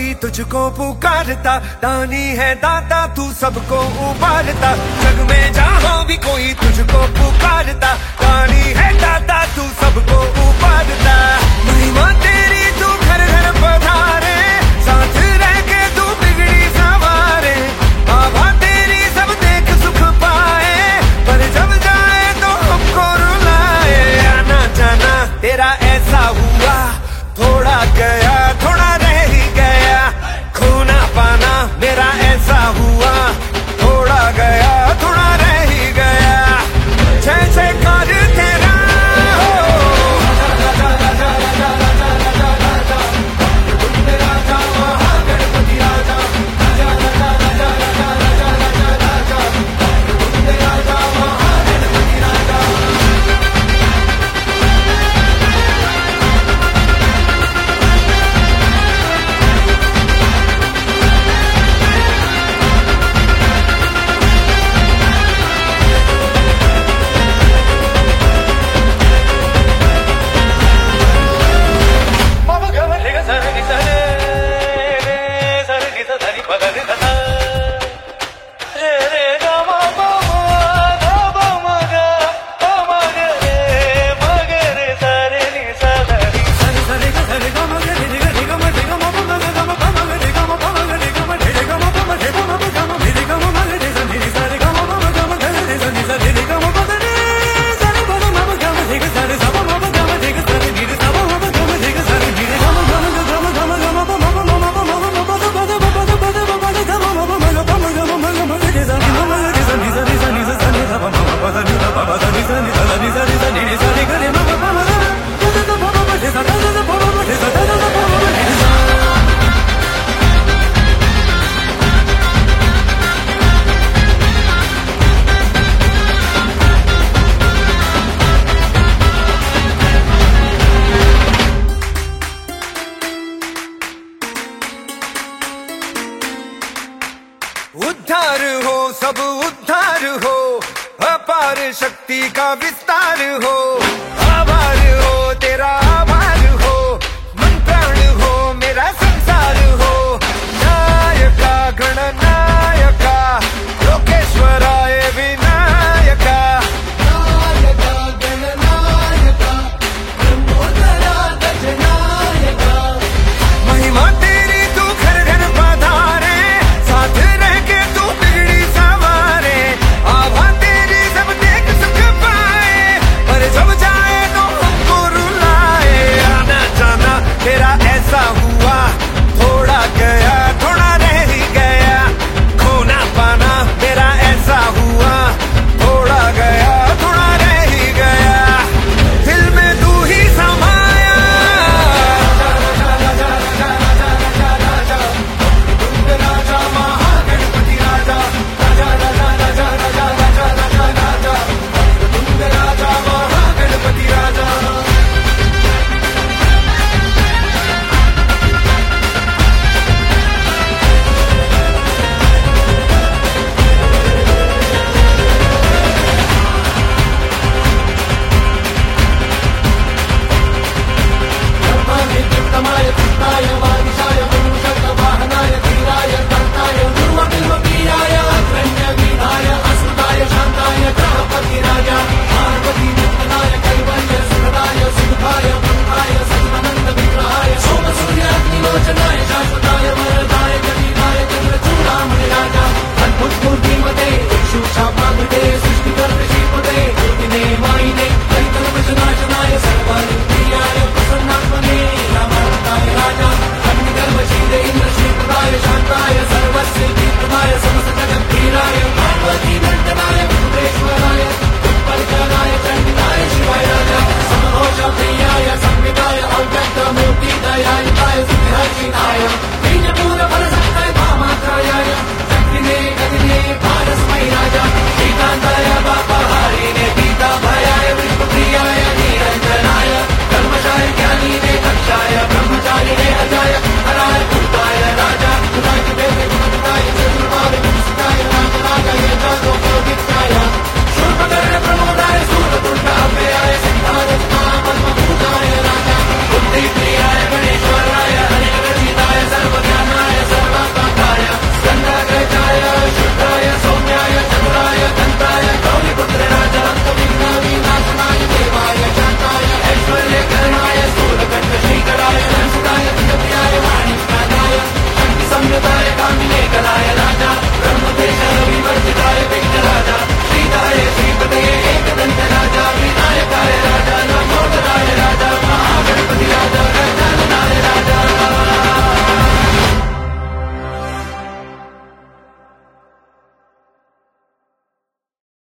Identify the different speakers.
Speaker 1: कोई तुझको पुकारता, दानी है दाता तू सबको उबारता। जग में जहाँ भी कोई तुझको पुकारता, दानी है दाता तू सबको उबारता। महिमा तेरी तू घर घर पधारे, साथ रह के तू बिगड़ी संवारे। बाबा तेरी सब देख सुख पाए, पर जब जाए तो हमको रुलाए। आना जाना तेरा ऐसा हुआ, थोड़ा गया थोड़ा रह ही गया। खोना पाना मेरा ऐसा हुआ, थोड़ा गया थोड़ा रह ही गया। जैसे कर तेरा उद्धार हो सब उद्धार हो, अपार शक्ति का विस्तार हो।